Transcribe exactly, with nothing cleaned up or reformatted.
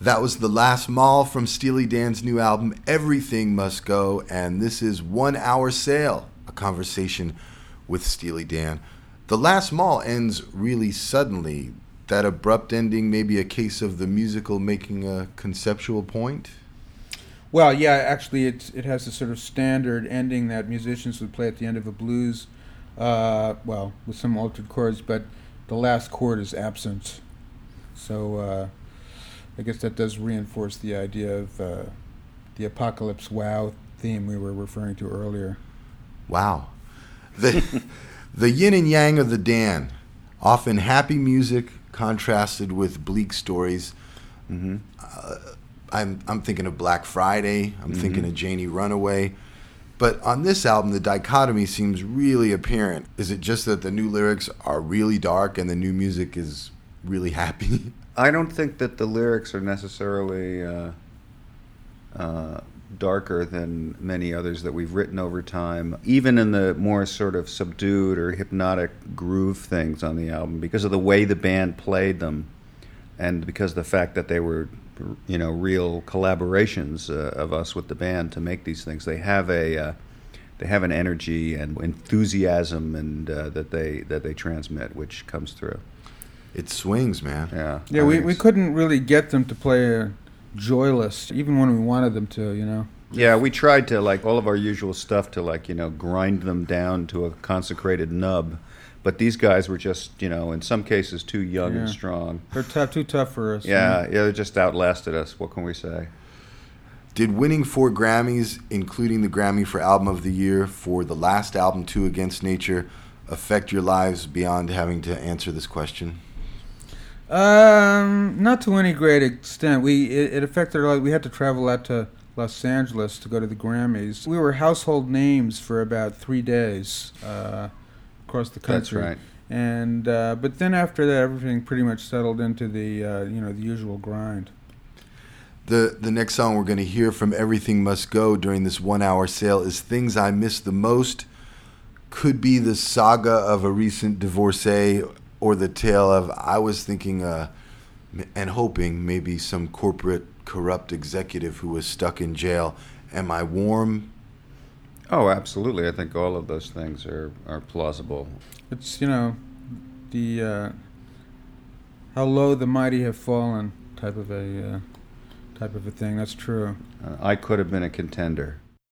That was The Last Mall from Steely Dan's new album, Everything Must Go, and this is One Hour Sail, a conversation with Steely Dan. The Last Mall ends really suddenly. That abrupt ending may be a case of the musical making a conceptual point? Well, yeah, actually it, it has a sort of standard ending that musicians would play at the end of a blues, uh, well, with some altered chords, but the last chord is absent. So... Uh, I guess that does reinforce the idea of uh, the Apocalypse Wow theme we were referring to earlier. Wow. The, the yin and yang of the Dan. Often happy music contrasted with bleak stories. Mm-hmm. Uh, I'm, I'm thinking of Black Friday. I'm Mm-hmm. thinking of Janie Runaway. But on this album, the dichotomy seems really apparent. Is it just that the new lyrics are really dark and the new music is really happy? I don't think that the lyrics are necessarily uh, uh, darker than many others that we've written over time, even in the more sort of subdued or hypnotic groove things on the album, because of the way the band played them and because of the fact that they were, you know, real collaborations uh, of us with the band to make these things. They have a uh, they have an energy and enthusiasm and uh, that they that they transmit, which comes through. It swings, man. Yeah. Yeah, I we, think we it's- couldn't really get them to play a joyless, even when we wanted them to, you know. Yeah, we tried to, like, all of our usual stuff to, like, you know, grind them down to a consecrated nub. But these guys were just, you know, in some cases too young and Yeah. strong. They're tough, too tough for us. Yeah, yeah, they just outlasted us. What can we say? Did winning four Grammys, including the Grammy for Album of the Year for the last album, Two Against Nature, affect your lives beyond having to answer this question? Um, not to any great extent. We it, it affected our life. We had to travel out to Los Angeles to go to the Grammys. We were household names for about three days uh, across the That's country. right. And uh, but then after that, everything pretty much settled into the uh, you know the usual grind. The the next song we're going to hear from Everything Must Go during this one-hour sale is Things I Miss the Most. Could be the saga of a recent divorcee or the tale of, I was thinking uh, and hoping, maybe some corporate corrupt executive who was stuck in jail. Am I warm? Oh, absolutely. I think all of those things are, are plausible. It's you know the uh, how low the mighty have fallen type of a uh, type of a thing. That's true. Uh, I could have been a contender.